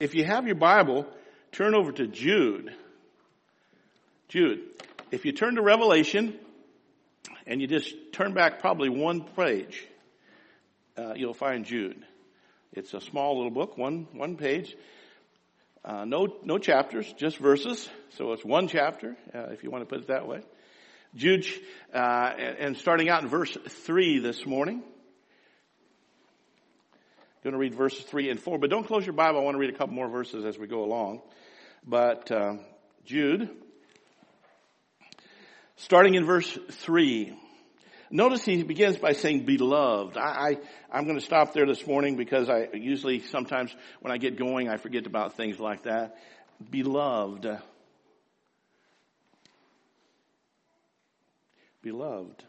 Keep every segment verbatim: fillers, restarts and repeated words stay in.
If you have your Bible, turn over to Jude. Jude. If you turn to Revelation and you just turn back probably one page, uh, you'll find Jude. It's a small little book, one one page. Uh, no no chapters, just verses. So it's one chapter, uh, if you want to put it that way. Jude, uh, and, and starting out in verse three this morning. I'm going to read verses three and four, but don't close your Bible. I want to read a couple more verses as we go along. But uh, Jude, starting in verse three. Notice he begins by saying, beloved. I, I, I'm going to stop there this morning because I usually, sometimes when I get going, I forget about things like that. Beloved. Beloved.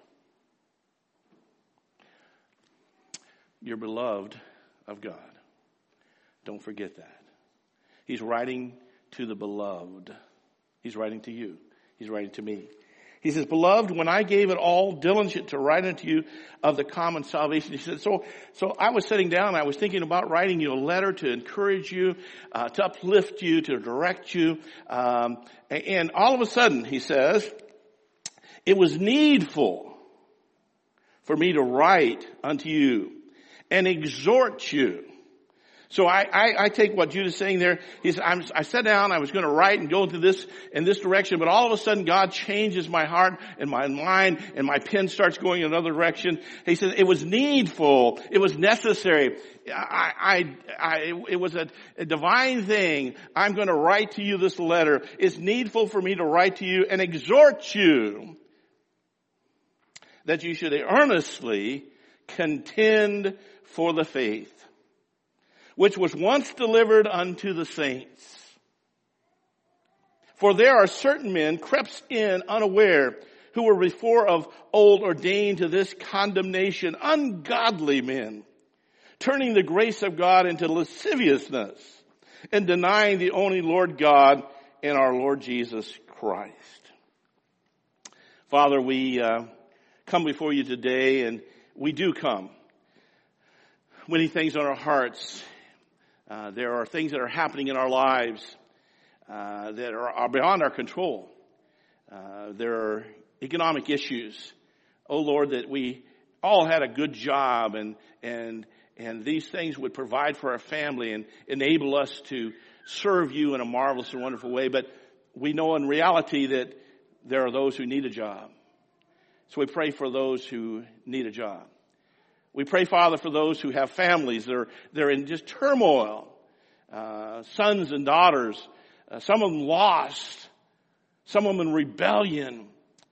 You're beloved of God. Don't forget that. He's writing to the beloved. He's writing to you. He's writing to me. He says, beloved, when I gave it all diligent to write unto you of the common salvation. He said, so, so I was sitting down, I was thinking about writing you a letter to encourage you, uh, to uplift you, to direct you. Um, and, and all of a sudden, he says, it was needful for me to write unto you and exhort you. So I, I, I take what Jude is saying there. He said, I'm, I sat down, I was going to write and go into this, in this direction, but all of a sudden God changes my heart and my mind and my pen starts going in another direction. He said, it was needful. It was necessary. I, I, I it was a, a divine thing. I'm going to write to you this letter. It's needful for me to write to you and exhort you that you should earnestly contend for the faith which was once delivered unto the saints. For there are certain men crept in unaware, who were before of old ordained to this condemnation, ungodly men, turning the grace of God into lasciviousness, and denying the only Lord God and our Lord Jesus Christ. Father, we uh, come before you today, and we do come. Many things on our hearts. Uh, there are things that are happening in our lives uh, that are, are beyond our control. Uh, there are economic issues. Oh Lord, that we all had a good job and and and these things would provide for our family and enable us to serve you in a marvelous and wonderful way. But we know in reality that there are those who need a job. So we pray for those who need a job. We pray, Father, for those who have families. They're, they're in just turmoil. Uh, sons and daughters. Uh, some of them lost. Some of them in rebellion.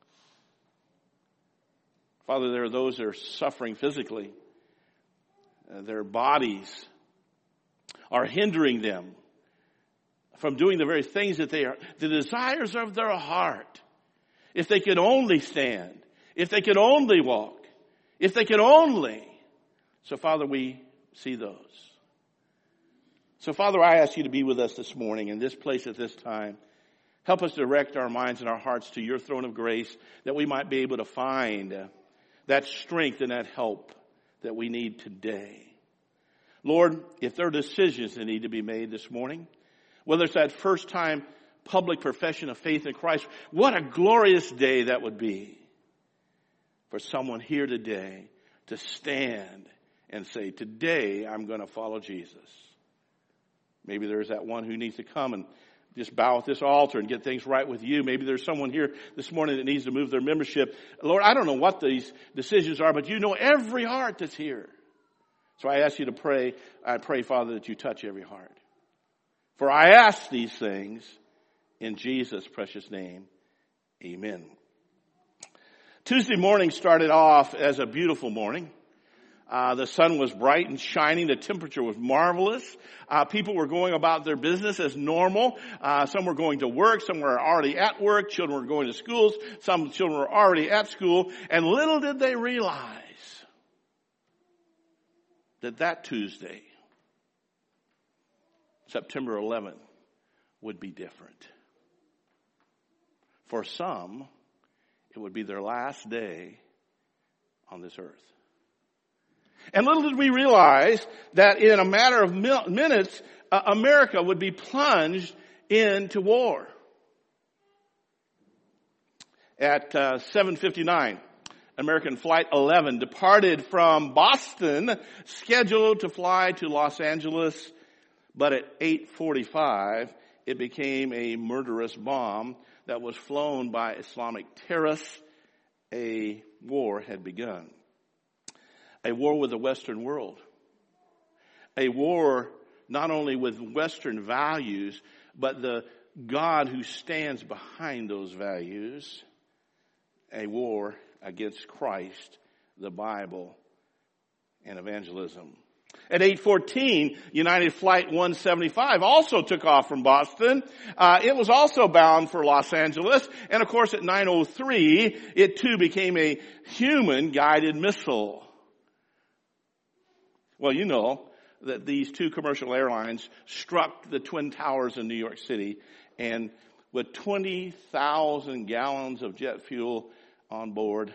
Father, there are those that are suffering physically. Uh, their bodies are hindering them from doing the very things that they are, the desires of their heart. If they could only stand. If they could only walk. If they could only. So, Father, we see those. So, Father, I ask you to be with us this morning in this place at this time. Help us direct our minds and our hearts to your throne of grace that we might be able to find uh, that strength and that help that we need today. Lord, if there are decisions that need to be made this morning, whether it's that first time public profession of faith in Christ, what a glorious day that would be for someone here today to stand and say, today I'm going to follow Jesus. Maybe there's that one who needs to come and just bow at this altar and get things right with you. Maybe there's someone here this morning that needs to move their membership. Lord, I don't know what these decisions are, but you know every heart that's here. So I ask you to pray. I pray, Father, that you touch every heart. For I ask these things in Jesus' precious name. Amen. Tuesday morning started off as a beautiful morning. Uh, the sun was bright and shining. The temperature was marvelous. Uh, people were going about their business as normal. Uh, some were going to work. Some were already at work. Children were going to schools. Some children were already at school. And little did they realize that that Tuesday, September eleventh, would be different. For some, it would be their last day on this earth. And little did we realize that in a matter of mil- minutes, uh, America would be plunged into war. At uh, seven fifty-nine, American Flight eleven departed from Boston, scheduled to fly to Los Angeles, but at eight forty-five, it became a murderous bomb that was flown by Islamic terrorists. A war had begun. A war with the Western world. A war not only with Western values, but the God who stands behind those values. A war against Christ, the Bible, and evangelism. At eight fourteen, United Flight one seventy-five also took off from Boston. Uh, it was also bound for Los Angeles. And of course at nine oh three, it too became a human-guided missile. Well, you know that these two commercial airlines struck the Twin Towers in New York City, and with twenty thousand gallons of jet fuel on board,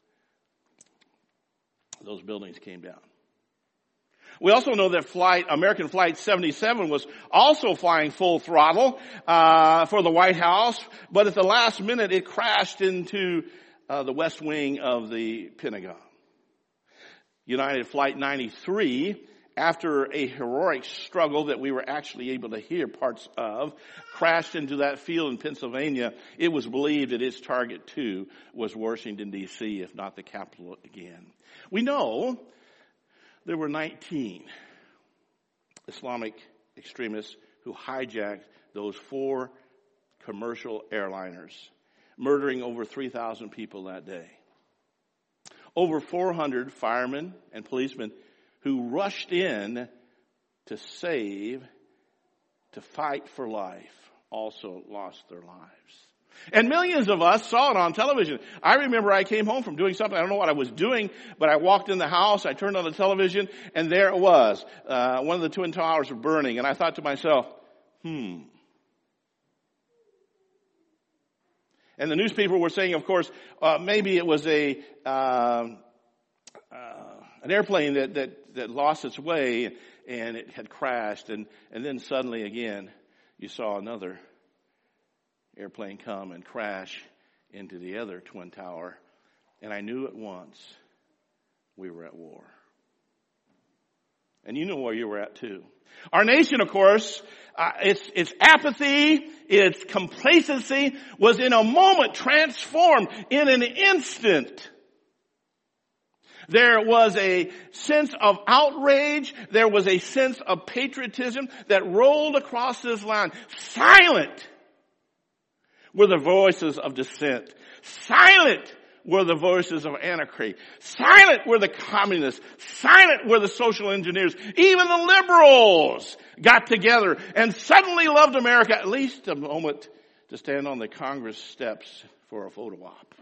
those buildings came down. We also know that flight, American Flight seventy-seven was also flying full throttle uh, for the White House, but at the last minute it crashed into uh, the west wing of the Pentagon. United Flight ninety-three, after a heroic struggle that we were actually able to hear parts of, crashed into that field in Pennsylvania. It was believed that its target too was Washington, D C, if not the capital again. We know there were nineteen Islamic extremists who hijacked those four commercial airliners, murdering over three thousand people that day. Over four hundred firemen and policemen who rushed in to save, to fight for life, also lost their lives. And millions of us saw it on television. I remember I came home from doing something. I don't know what I was doing, but I walked in the house, I turned on the television, and there it was. Uh, one of the Twin Towers were burning, and I thought to myself, hmm. And the newspaper were saying, of course, uh, maybe it was a uh, uh, an airplane that, that, that lost its way and it had crashed. And, and then suddenly again, you saw another airplane come and crash into the other Twin Tower. And I knew at once we were at war. And you know where you were at too. Our nation, of course, uh, its, its apathy, its complacency was in a moment transformed in an instant. There was a sense of outrage. There was a sense of patriotism that rolled across this land. Silent were the voices of dissent. Silent were the voices of anarchy. Silent were the communists. Silent were the social engineers. Even the liberals got together and suddenly loved America, at least a moment to stand on the Congress steps for a photo op.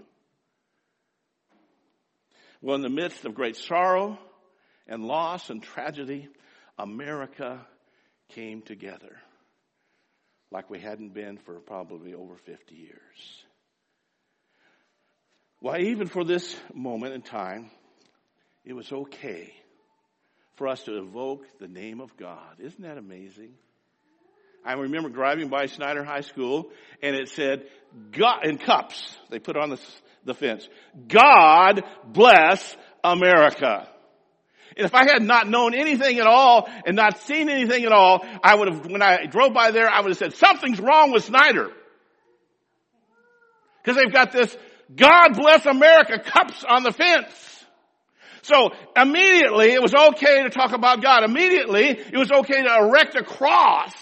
Well, in the midst of great sorrow and loss and tragedy, America came together like we hadn't been for probably over fifty years. Why, even for this moment in time, it was okay for us to evoke the name of God. Isn't that amazing? I remember driving by Snyder High School, and it said, God, in cups, they put on the, the fence, God bless America. And if I had not known anything at all and not seen anything at all, I would have, when I drove by there, I would have said, something's wrong with Snyder. Because they've got this God bless America cups on the fence. So immediately it was okay to talk about God. Immediately it was okay to erect a cross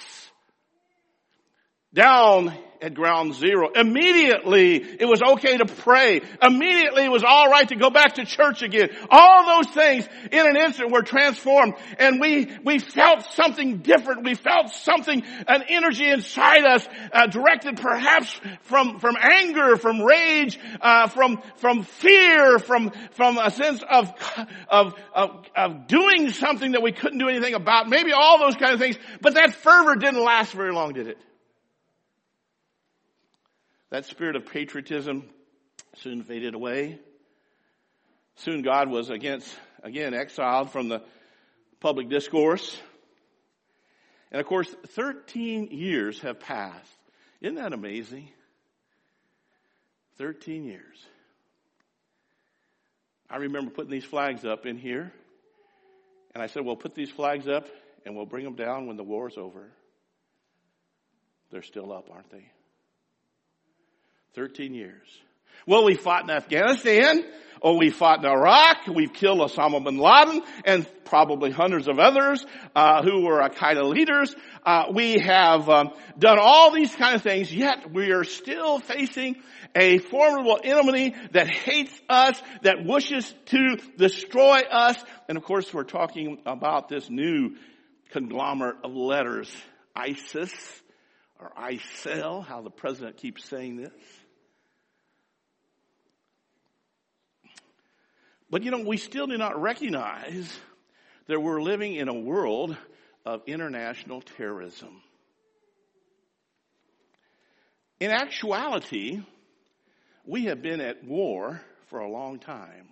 down at ground zero. Immediately it was okay to pray. Immediately it was all right to go back to church again. All those things in an instant were transformed, and we we felt something different. We felt something, an energy inside us, uh, directed perhaps from from anger, from rage, uh, from from fear, from from a sense of of of of doing something that we couldn't do anything about. Maybe all those kind of things, but that fervor didn't last very long, did it? That spirit of patriotism soon faded away. Soon God was against again, exiled from the public discourse. And of course, thirteen years have passed. Isn't that amazing? thirteen years. I remember putting these flags up in here. And I said, well, put these flags up and we'll bring them down when the war's over. They're still up, aren't they? thirteen years. Well, we fought in Afghanistan. Oh, we fought in Iraq. We've killed Osama bin Laden and probably hundreds of others uh, who were Al-Qaeda leaders. Uh, we have um, done all these kind of things, yet we are still facing a formidable enemy that hates us, that wishes to destroy us. And of course, we're talking about this new conglomerate of letters, ISIS or ISIL, how the president keeps saying this. But, you know, we still do not recognize that we're living in a world of international terrorism. In actuality, we have been at war for a long time.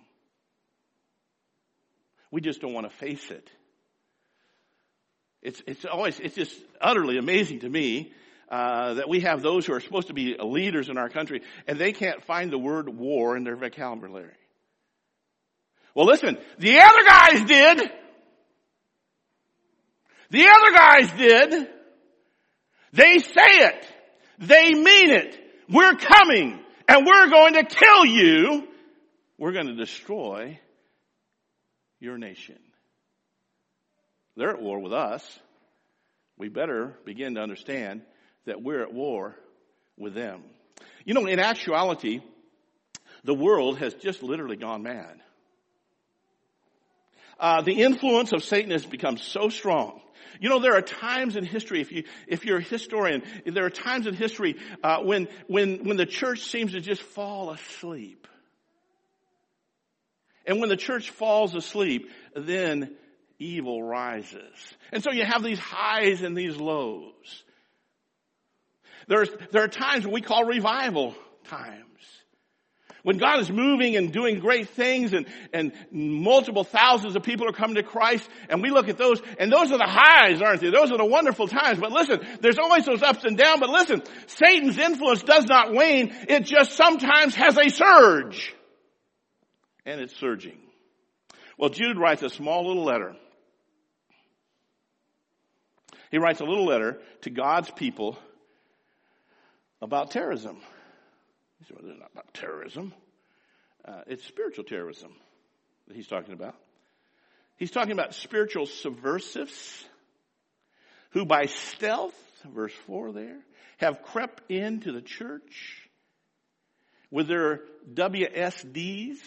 We just don't want to face it. It's, it's always, it's just utterly amazing to me uh, that we have those who are supposed to be leaders in our country, and they can't find the word war in their vocabulary. Well, listen, the other guys did. The other guys did. They say it. They mean it. We're coming and we're going to kill you. We're going to destroy your nation. They're at war with us. We better begin to understand that we're at war with them. You know, in actuality, the world has just literally gone mad. Uh, the influence of Satan has become so strong. You know, there are times in history, if you, if you're a historian, there are times in history, uh, when, when, when the church seems to just fall asleep. And when the church falls asleep, then evil rises. And so you have these highs and these lows. There's, there are times when we call revival times. When God is moving and doing great things and, and multiple thousands of people are coming to Christ, and we look at those, and those are the highs, aren't they? Those are the wonderful times. But listen, there's always those ups and downs. But listen, Satan's influence does not wane. It just sometimes has a surge. And it's surging. Well, Jude writes a small little letter. He writes a little letter to God's people about terrorism. He said, well, it's not about terrorism. Uh, it's spiritual terrorism that he's talking about. He's talking about spiritual subversives who by stealth, verse four there, have crept into the church with their W S Ds,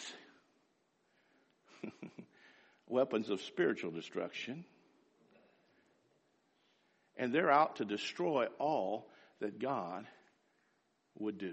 weapons of spiritual destruction, and they're out to destroy all that God would do.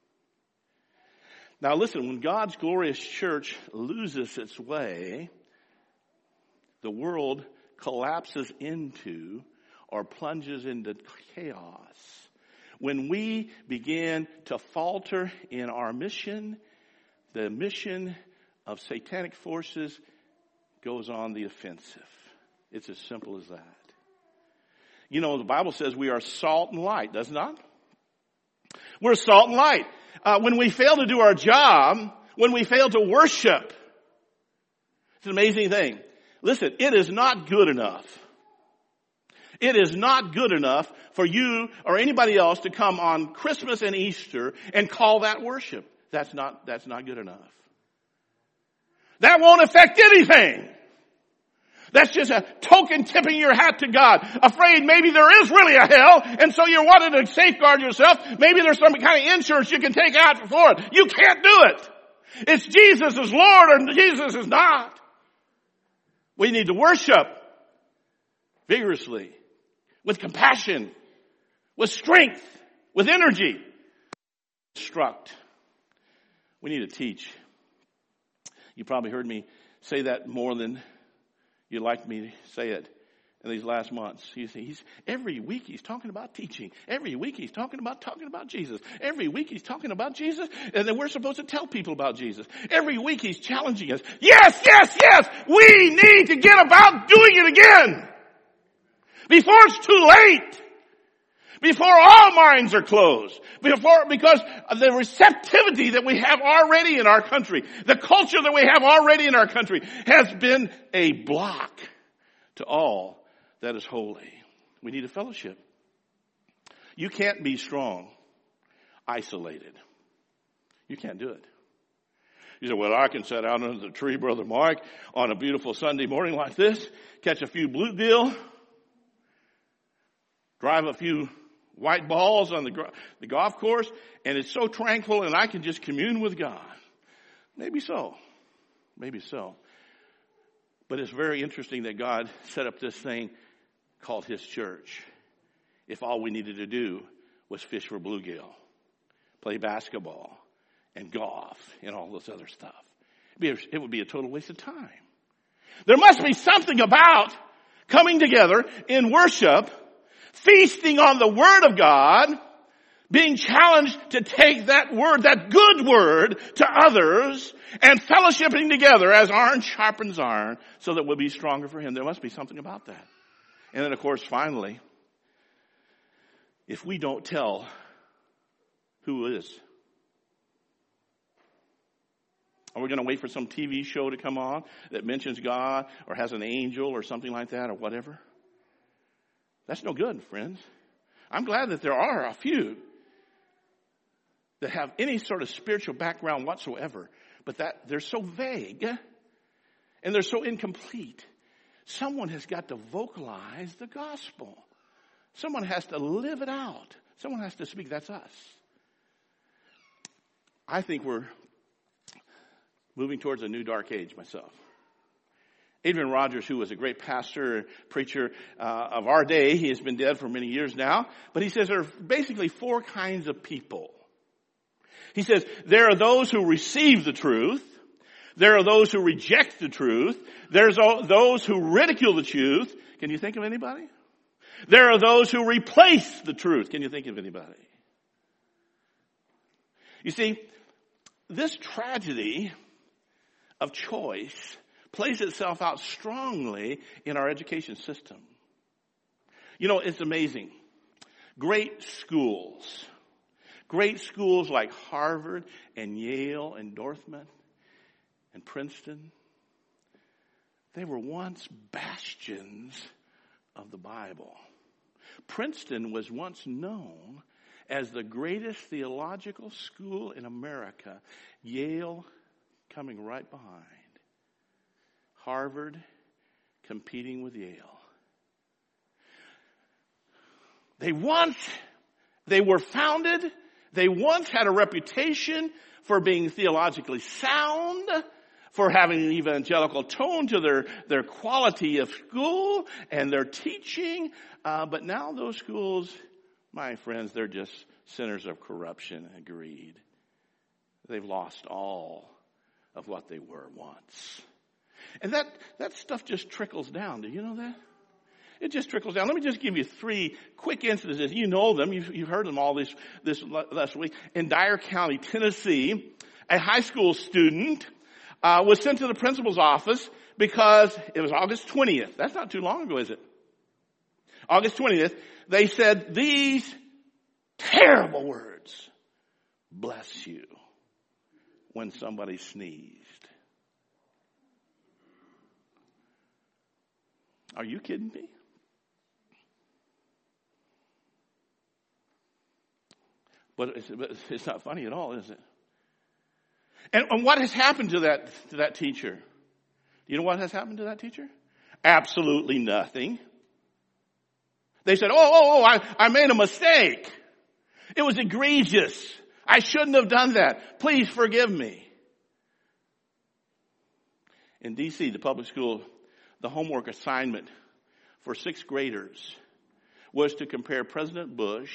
Now listen, when God's glorious church loses its way, the world collapses into or plunges into chaos. When we begin to falter in our mission, the mission of satanic forces goes on the offensive. It's as simple as that. You know, the Bible says we are salt and light, does it not? We're salt and light. Uh, when we fail to do our job, when we fail to worship, it's an amazing thing. Listen, it is not good enough. It is not good enough for you or anybody else to come on Christmas and Easter and call that worship. That's not, that's not good enough. That won't affect anything. That's just a token tipping your hat to God. Afraid maybe there is really a hell, and so you wanted to safeguard yourself. Maybe there's some kind of insurance you can take out for it. You can't do it. It's Jesus is Lord and Jesus is not. We need to worship vigorously, with compassion, with strength, with energy. Instruct. We need to teach. You probably heard me say that more than you'd like me to say it. in these last months. You see, he's, every week he's talking about teaching. Every week he's talking about talking about Jesus. Every week he's talking about Jesus, and then we're supposed to tell people about Jesus. Every week he's challenging us. Yes, yes, yes, we need to get about doing it again. Before it's too late. Before all minds are closed. Before, because of the receptivity that we have already in our country, the culture that we have already in our country has been a block to all that is holy. We need a fellowship. You can't be strong isolated. You can't do it. You say, well, I can sit out under the tree, Brother Mark, on a beautiful Sunday morning like this, catch a few bluegill, drive a few white balls on the, the golf course, and it's so tranquil and I can just commune with God. Maybe so. Maybe so. But it's very interesting that God set up this thing called His church. If all we needed to do was fish for bluegill, play basketball, and golf, and all this other stuff. It would be a total waste of time. There must be something about coming together in worship, feasting on the Word of God, being challenged to take that word, that good word, to others, and fellowshipping together as iron sharpens iron, so that we'll be stronger for Him. There must be something about that. And then, of course, finally, if we don't tell who is, are we going to wait for some T V show to come on that mentions God or has an angel or something like that or whatever? That's no good, friends. I'm glad that there are a few that have any sort of spiritual background whatsoever, but that they're so vague and they're so incomplete. Someone has got to vocalize the gospel. Someone has to live it out. Someone has to speak. That's us. I think we're moving towards a new dark age myself. Adrian Rogers, who was a great pastor and preacher uh, of our day, he has been dead for many years now, but he says there are basically four kinds of people. He says there are those who receive the truth, there are those who reject the truth, there's those who ridicule the truth. Can you think of anybody? There are those who replace the truth. Can you think of anybody? You see, this tragedy of choice plays itself out strongly in our education system. You know, it's amazing. Great schools, great schools like Harvard and Yale and Dartmouth and Princeton, they were once bastions of the Bible. Princeton was once known as the greatest theological school in America. Yale coming right behind. Harvard competing with Yale. They once, they were founded, they once had a reputation for being theologically sound, for having an evangelical tone to their, their quality of school and their teaching. Uh, but now those schools, my friends, they're just centers of corruption and greed. They've lost all of what they were once. And that, that stuff just trickles down. Do you know that? It just trickles down. Let me just give you three quick instances. You know them. You've, you've heard them all this, this last week. In Dyer County, Tennessee, a high school student uh, was sent to the principal's office because it was August twentieth. That's not too long ago, is it? August twentieth. They said these terrible words. Bless you. When somebody sneezed. Are you kidding me? But it's, it's not funny at all, is it? And, and what has happened to that, to that teacher? Do you know what has happened to that teacher? Absolutely nothing. They said, oh, oh, oh, I, I made a mistake. It was egregious. I shouldn't have done that. Please forgive me. In D C, the public school, the homework assignment for sixth graders was to compare President Bush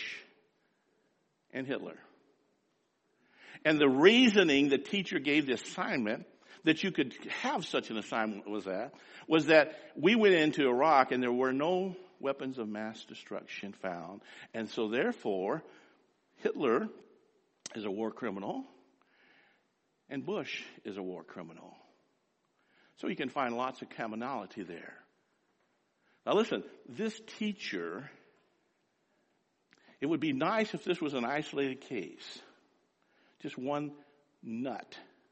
and Hitler. And the reasoning the teacher gave the assignment, that you could have such an assignment was that, was that we went into Iraq and there were no weapons of mass destruction found. And so therefore, Hitler is a war criminal and Bush is a war criminal. So you can find lots of commonality there. Now listen, this teacher, it would be nice if this was an isolated case. Just one nut.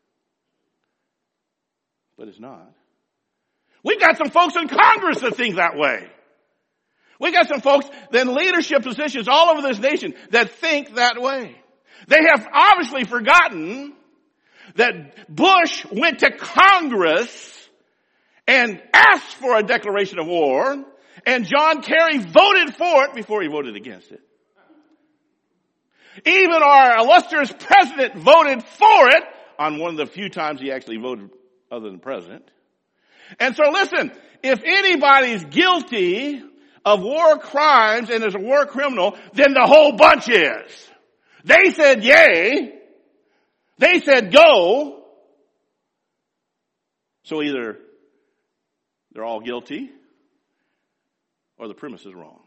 But it's not. We've got some folks in Congress that think that way. We've got some folks in leadership positions all over this nation that think that way. They have obviously forgotten that Bush went to Congress and asked for a declaration of war, and John Kerry voted for it before he voted against it. Even our illustrious president voted for it on one of the few times he actually voted other than president. And so listen, if anybody's guilty of war crimes and is a war criminal, then the whole bunch is. They said yay. They said go. So either they're all guilty or the premise is wrong.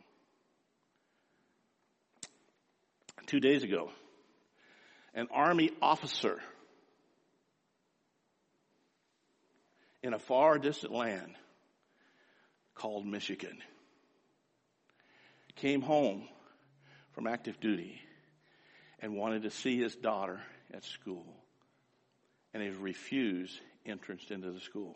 Two days ago, an Army officer in a far distant land called Michigan came home from active duty and wanted to see his daughter at school. And he refused entrance into the school.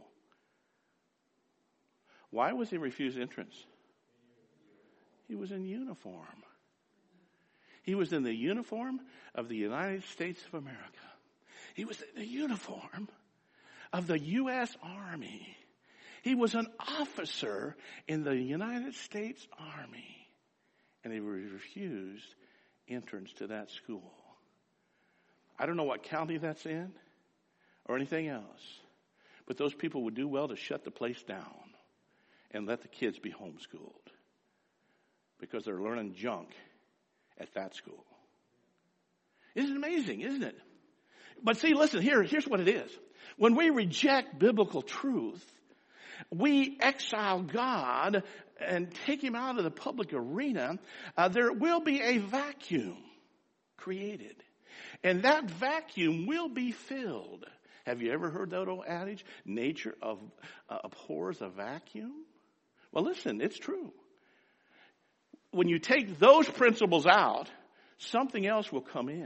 Why was he refused entrance? He was in uniform. He was in the uniform of the United States of America. He was in the uniform of the U S Army. He was an officer in the United States Army. And he refused entrance to that school. I don't know what county that's in or anything else. But those people would do well to shut the place down and let the kids be homeschooled. Because they're learning junk at that school. Isn't it amazing, isn't it? But see, listen, here, here's what it is. When we reject biblical truth, we exile God and take him out of the public arena, uh, there will be a vacuum created. And that vacuum will be filled. Have you ever heard that old adage? Nature of, uh, abhors a vacuum? Well, listen, it's true. When you take those principles out, something else will come in.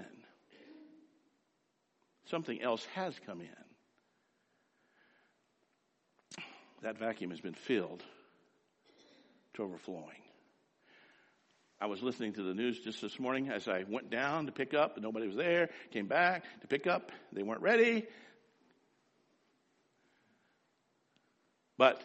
Something else has come in. That vacuum has been filled to overflowing. I was listening to the news just this morning as I went down to pick up, and nobody was there. Came back to pick up. They weren't ready. But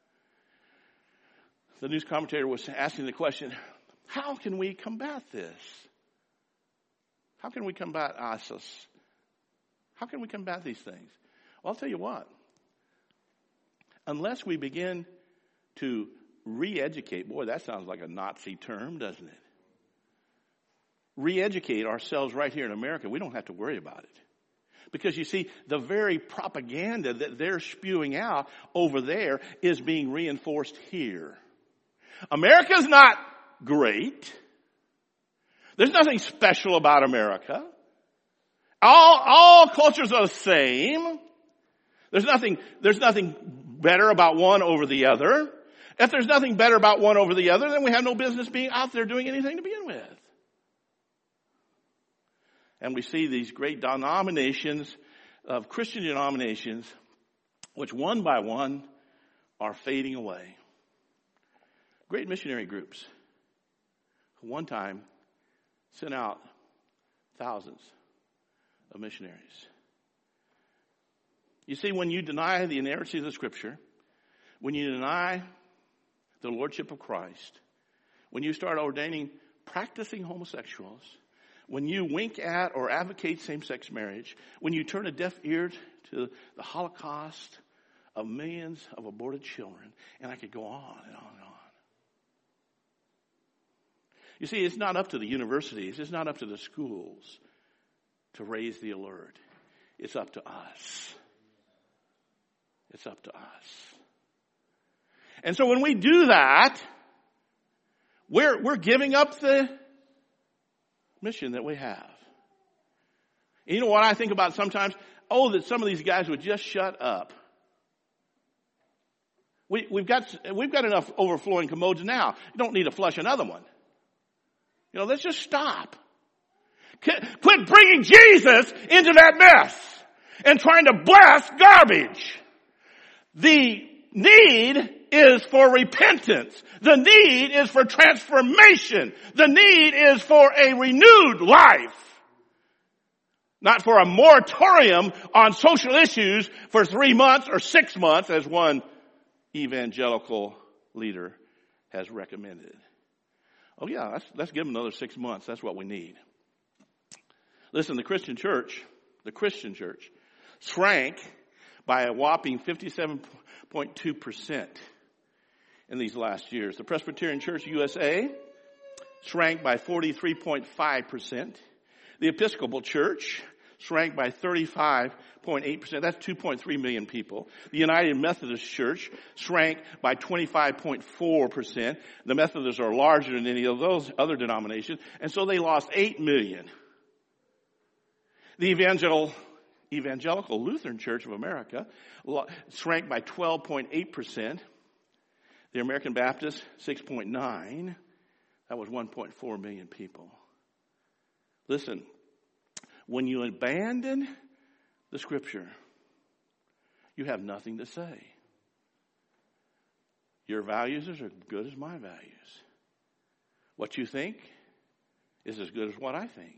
the news commentator was asking the question, how can we combat this? How can we combat ISIS? How can we combat these things? Well, I'll tell you what. Unless we begin to re-educate, boy, that sounds like a Nazi term, doesn't it? Re-educate ourselves right here in America, we don't have to worry about it. Because you see, the very propaganda that they're spewing out over there is being reinforced here. America's not great. There's nothing special about America. All, all cultures are the same. There's nothing, there's nothing better about one over the other. If there's nothing better about one over the other, then we have no business being out there doing anything to begin with. And we see these great denominations of Christian denominations, which one by one are fading away. Great missionary groups who one time sent out thousands of missionaries. You see, when you deny the inerrancy of the Scripture, when you deny the Lordship of Christ, when you start ordaining practicing homosexuals, when you wink at or advocate same-sex marriage, when you turn a deaf ear to the Holocaust of millions of aborted children, and I could go on and on and on. You see, it's not up to the universities, it's not up to the schools to raise the alert. It's up to us. It's up to us. And so when we do that, we're, we're giving up the mission that we have. And you know what I think about sometimes? Oh, that some of these guys would just shut up. We, we've got, we've got enough overflowing commodes now. You don't need to flush another one. You know, let's just stop. Quit bringing Jesus into that mess and trying to bless garbage. The need is for repentance. The need is for transformation. The need is for a renewed life. Not for a moratorium on social issues for three months or six months as one evangelical leader has recommended. Oh yeah, let's, let's give them another six months. That's what we need. Listen, the Christian church, the Christian church shrank by a whopping fifty-seven point two percent in these last years. The Presbyterian Church U S A shrank by forty-three point five percent. The Episcopal Church shrank by thirty-five point eight percent. That's two point three million people. The United Methodist Church shrank by twenty-five point four percent. The Methodists are larger than any of those other denominations, and so they lost eight million. The Evangel- Evangelical Lutheran Church of America shrank by twelve point eight percent. The American Baptist, six point nine. That was one point four million people. Listen, when you abandon the Scripture, you have nothing to say. Your values are as good as my values. What you think is as good as what I think.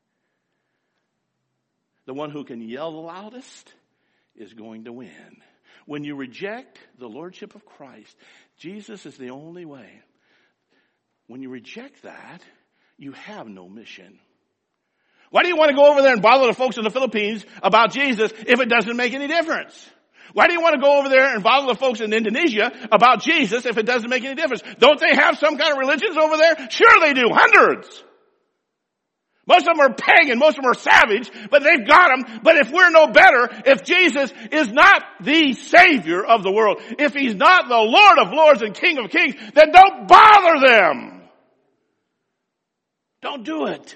The one who can yell the loudest is going to win. When you reject the lordship of Christ, Jesus is the only way. When you reject that, you have no mission. Why do you want to go over there and bother the folks in the Philippines about Jesus if it doesn't make any difference? Why do you want to go over there and bother the folks in Indonesia about Jesus if it doesn't make any difference? Don't they have some kind of religions over there? Sure they do, hundreds. Most of them are pagan, most of them are savage, but they've got them. But if we're no better, if Jesus is not the Savior of the world, if He's not the Lord of Lords and King of Kings, then don't bother them. Don't do it.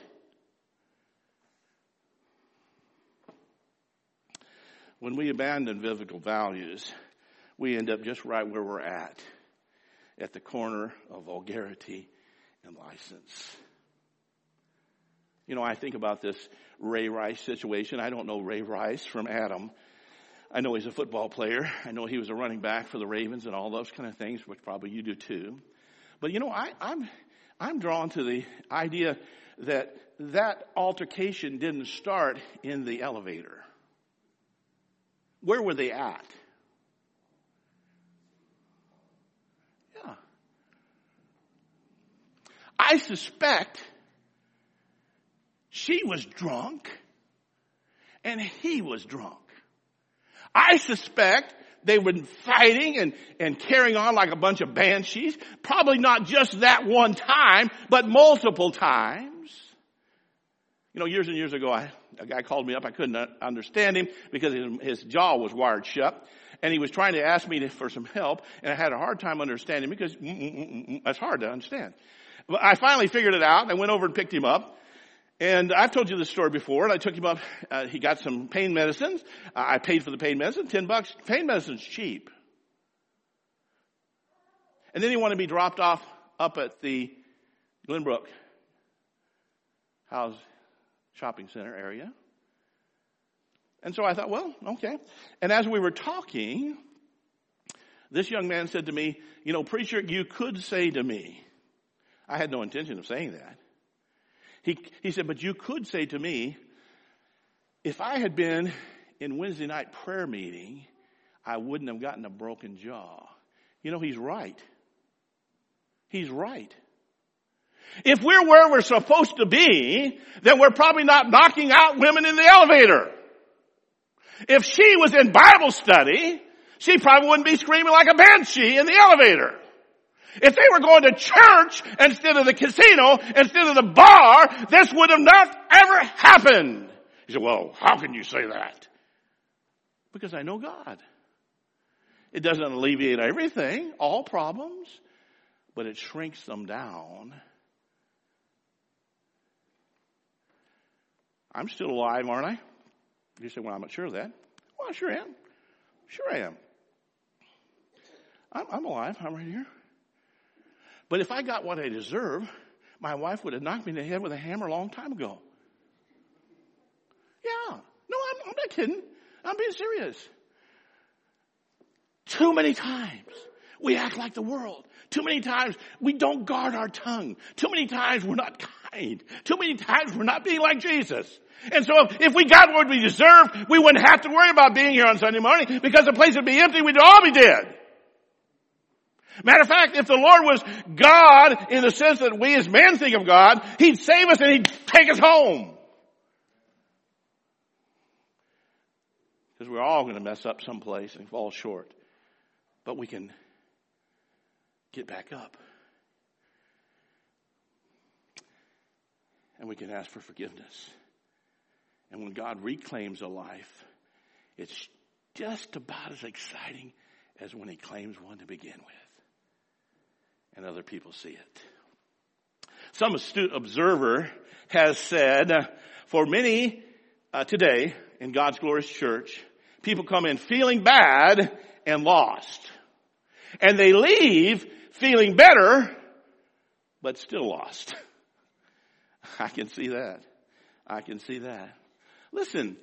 When we abandon biblical values, we end up just right where we're at, at the corner of vulgarity and license. You know, I think about this Ray Rice situation. I don't know Ray Rice from Adam. I know he's a football player. I know he was a running back for the Ravens and all those kind of things, which probably you do too. But you know, I, I'm I'm drawn to the idea that that altercation didn't start in the elevator. Where were they at? Yeah. I suspect she was drunk and he was drunk. I suspect they were fighting and, and carrying on like a bunch of banshees. Probably not just that one time, but multiple times. You know, years and years ago, I, a guy called me up. I couldn't understand him because his, his jaw was wired shut. And he was trying to ask me to, for some help. And I had a hard time understanding because mm, mm, mm, mm, that's hard to understand. But I finally figured it out. I went over and picked him up. And I've told you this story before. And I took him up. Uh, he got some pain medicines. Uh, I paid for the pain medicine. Ten bucks. Pain medicine's cheap. And then he wanted to be dropped off up at the Glenbrook House shopping center area. And so I thought, well, okay. And as we were talking, this young man said to me, you know, preacher, you could say to me, I had no intention of saying that. He, he said, but you could say to me, if I had been in Wednesday night prayer meeting, I wouldn't have gotten a broken jaw. You know, he's right. He's right. If we're where we're supposed to be, then we're probably not knocking out women in the elevator. If she was in Bible study, she probably wouldn't be screaming like a banshee in the elevator. If they were going to church instead of the casino, instead of the bar, this would have not ever happened. He said, well, how can you say that? Because I know God. It doesn't alleviate everything, all problems, but it shrinks them down. I'm still alive, aren't I? You say, well, I'm not sure of that. Well, I sure am. Sure I am. I'm, I'm alive. I'm right here. But if I got what I deserve, my wife would have knocked me in the head with a hammer a long time ago. Yeah. No, I'm, I'm not kidding. I'm being serious. Too many times we act like the world. Too many times we don't guard our tongue. Too many times we're not kind. Too many times we're not being like Jesus. And so if, if we got what we deserved, we wouldn't have to worry about being here on Sunday morning because the place would be empty. We'd all be dead. Matter of fact, if the Lord was God in the sense that we as men think of God, He'd save us and He'd take us home. Because we're all going to mess up someplace and fall short. But we can get back up. And we can ask for forgiveness. And when God reclaims a life, it's just about as exciting as when He claims one to begin with. And other people see it. Some astute observer has said, for many uh, today in God's glorious church, people come in feeling bad and lost. And they leave feeling better, but still lost. I can see that. I can see that. Listen,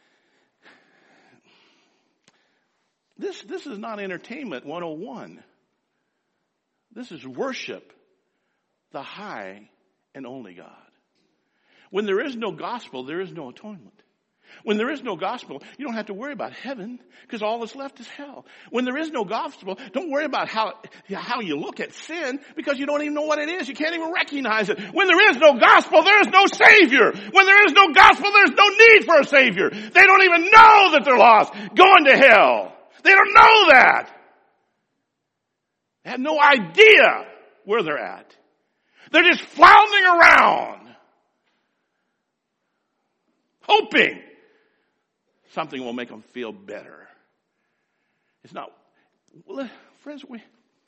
this, this is not entertainment one oh one. This is worship, the high and only God. When there is no gospel, there is no atonement. When there is no gospel, you don't have to worry about heaven because all that's left is hell. When there is no gospel, don't worry about how, how you look at sin because you don't even know what it is. You can't even recognize it. When there is no gospel, there is no Savior. When there is no gospel, there's no need for a Savior. They don't even know that they're lost, going to hell. They don't know that. They have no idea where they're at. They're just floundering around, hoping something will make them feel better. It's not, well, friends, we,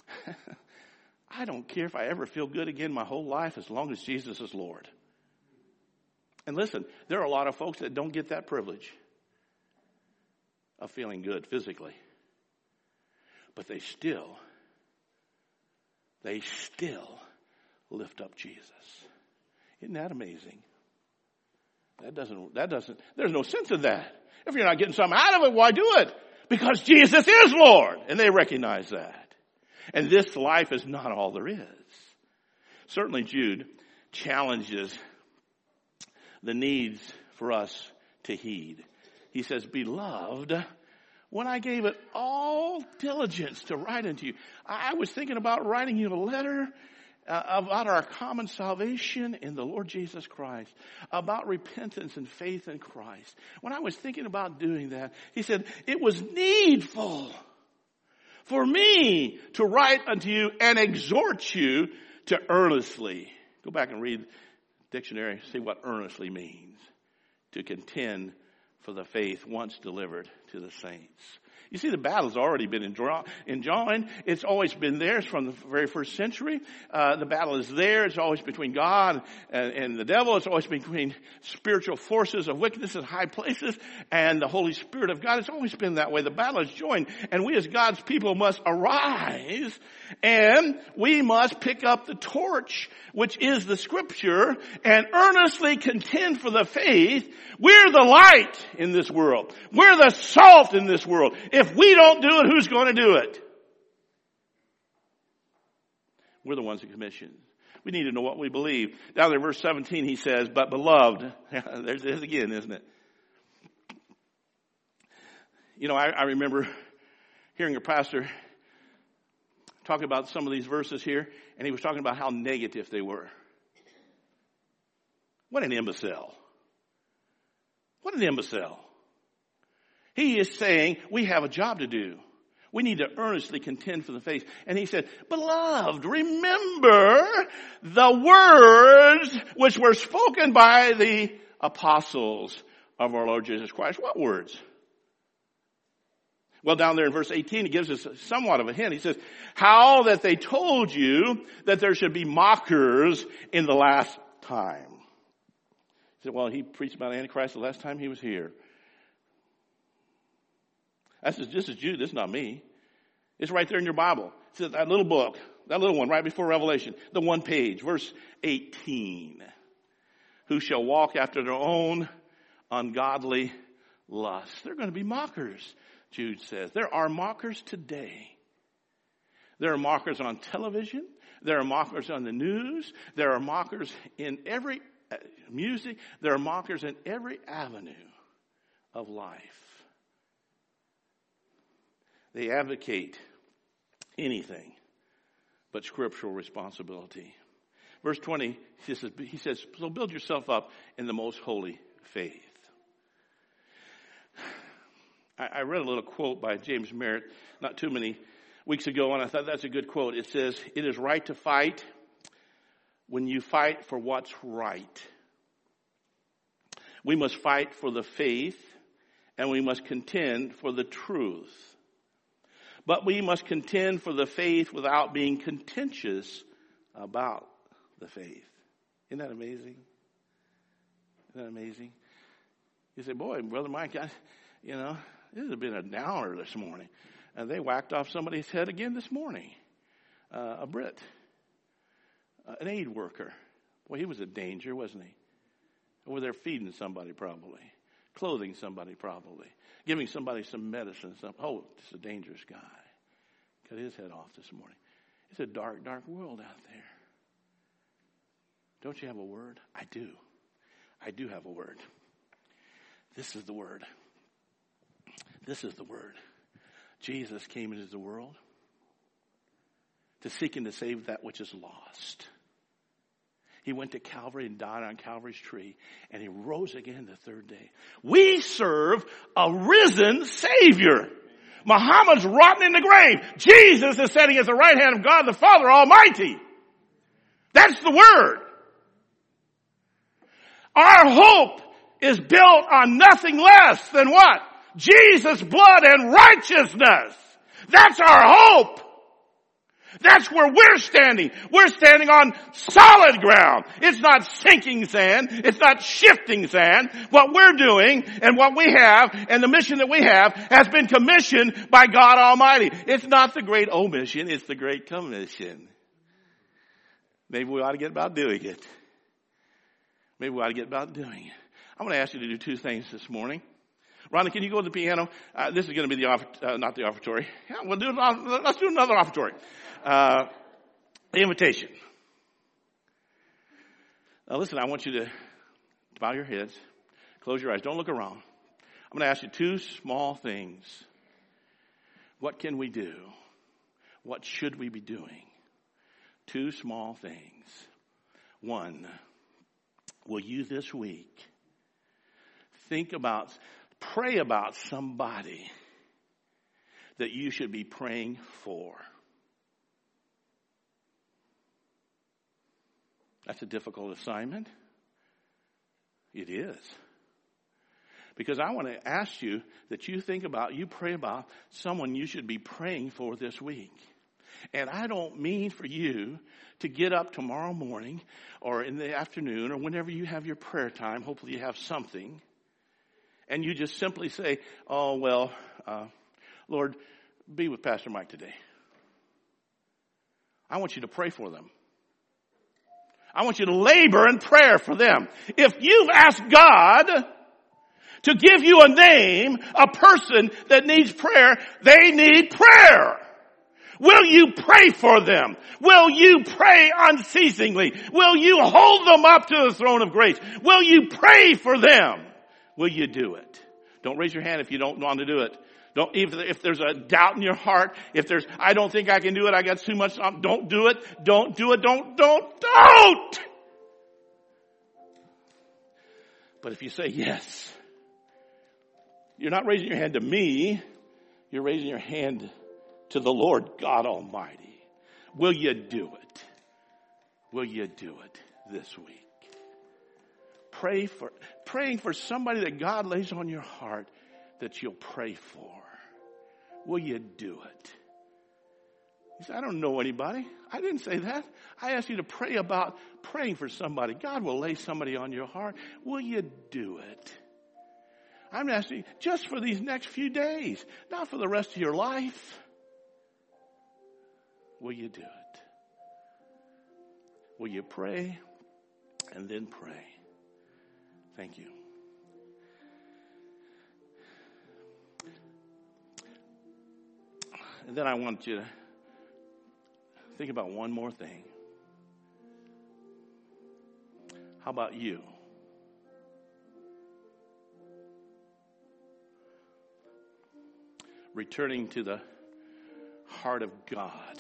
I don't care if I ever feel good again my whole life as long as Jesus is Lord. And listen, there are a lot of folks that don't get that privilege of feeling good physically. But they still, they still lift up Jesus. Isn't that amazing? That doesn't, that doesn't, there's no sense in that. If you're not getting something out of it, why do it? Because Jesus is Lord. And they recognize that. And this life is not all there is. Certainly Jude challenges the needs for us to heed. He says, beloved, when I gave it all diligence to write unto you, I was thinking about writing you a letter Uh, about our common salvation in the Lord Jesus Christ, about repentance and faith in Christ. When I was thinking about doing that, he said, it was needful for me to write unto you and exhort you to earnestly. Go back and read the dictionary, see what earnestly means. To contend for the faith once delivered to the saints. You see, the battle's already been enjoined. It's always been there. It's from the very first century. Uh, the battle is there. It's always between God and, and the devil. It's always between spiritual forces of wickedness in high places and the Holy Spirit of God. It's always been that way. The battle is joined. And we as God's people must arise and we must pick up the torch, which is the Scripture, and earnestly contend for the faith. We're the light in this world. We're the salt in this world. If we don't do it, who's going to do it? We're the ones that commission. We need to know what we believe. Down there, verse seventeen, he says, but beloved, there's this again, isn't it? You know, I, I remember hearing a pastor talking about some of these verses here, and he was talking about how negative they were. What an imbecile. What an imbecile. He is saying we have a job to do. We need to earnestly contend for the faith. And he said, beloved, remember the words which were spoken by the apostles of our Lord Jesus Christ. What words? Well, down there in verse eighteen, he gives us somewhat of a hint. He says, how that they told you that there should be mockers in the last time. He said, well, he preached about Antichrist the last time he was here. That's just, this is Jude. This is not me. It's right there in your Bible. It says that little book, that little one right before Revelation, the one page, verse eighteen. Who shall walk after their own ungodly lust. They're going to be mockers, Jude says. There are mockers today. There are mockers on television. There are mockers on the news. There are mockers in every music. There are mockers in every avenue of life. They advocate anything but scriptural responsibility. Verse twenty, he says, he says, so build yourself up in the most holy faith. I, I read a little quote by James Merritt not too many weeks ago, and I thought that's a good quote. It says, it is right to fight when you fight for what's right. We must fight for the faith, and we must contend for the truth. But we must contend for the faith without being contentious about the faith. Isn't that amazing? Isn't that amazing? You say, boy, Brother Mike, I, you know, this has been a downer this morning. And they whacked off somebody's head again this morning. Uh, a Brit. Uh, an aid worker. Boy, he was a danger, wasn't he? Over there feeding somebody probably. Clothing somebody probably. Giving somebody some medicine. Some, oh, it's a dangerous guy. Cut his head off this morning. It's a dark, dark world out there. Don't you have a word? I do. I do have a word. This is the word. This is the word. Jesus came into the world to seek and to save that which is lost. He went to Calvary and died on Calvary's tree, and he rose again the third day. We serve a risen Savior. Muhammad's rotten in the grave. Jesus is sitting at the right hand of God the Father Almighty. That's the word. Our hope is built on nothing less than what? Jesus' blood and righteousness. That's our hope. That's where we're standing. We're standing on solid ground. It's not sinking sand. It's not shifting sand. What we're doing and what we have and the mission that we have has been commissioned by God Almighty. It's not the great omission. It's the great commission. Maybe we ought to get about doing it. Maybe we ought to get about doing it. I'm going to ask you to do two things this morning. Rhonda, can you go to the piano? Uh, this is going to be the, uh, not the offertory. Yeah, we'll do, let's do another offertory. Uh, the invitation. Now listen, I want you to bow your heads, close your eyes, don't look around. I'm going to ask you two small things. What can we do? What should we be doing? Two small things. One, will you this week think about, pray about somebody that you should be praying for? That's a difficult assignment. It is. Because I want to ask you that you think about, you pray about someone you should be praying for this week. And I don't mean for you to get up tomorrow morning or in the afternoon or whenever you have your prayer time, hopefully you have something, and you just simply say, oh, well, uh, Lord, be with Pastor Mike today. I want you to pray for them. I want you to labor in prayer for them. If you've asked God to give you a name, a person that needs prayer, they need prayer. Will you pray for them? Will you pray unceasingly? Will you hold them up to the throne of grace? Will you pray for them? Will you do it? Don't raise your hand if you don't want to do it. Don't, if, if there's a doubt in your heart, if there's, I don't think I can do it, I got too much, don't do it, don't do it, don't, don't, don't! But if you say yes, you're not raising your hand to me, you're raising your hand to the Lord God Almighty. Will you do it? Will you do it this week? Pray for, praying for somebody that God lays on your heart that you'll pray for. will you do it? He said, I don't know anybody. I didn't say that. I asked you to pray about praying for somebody. God will lay somebody on your heart. Will you do it? I'm asking just for these next few days, not for the rest of your life. Will you do it? Will you pray and then pray? Thank you. And then I want you to think about one more thing. How about you? Returning to the heart of God.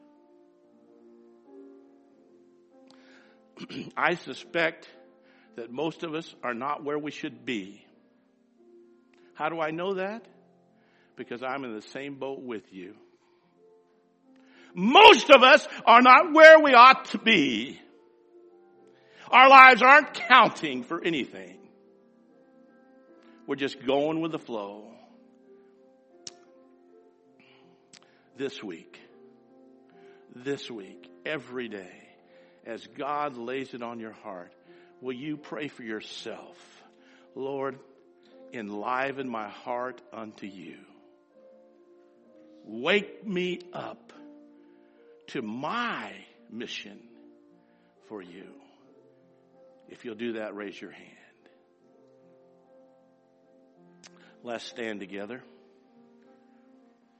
I suspect that most of us are not where we should be. How do I know that? Because I'm in the same boat with you. Most of us are not where we ought to be. Our lives aren't counting for anything. We're just going with the flow. This week, this week, every day, as God lays it on your heart, will you pray for yourself? Lord, enliven my heart unto you. Wake me up to my mission for you. If you'll do that, raise your hand. Let's stand together.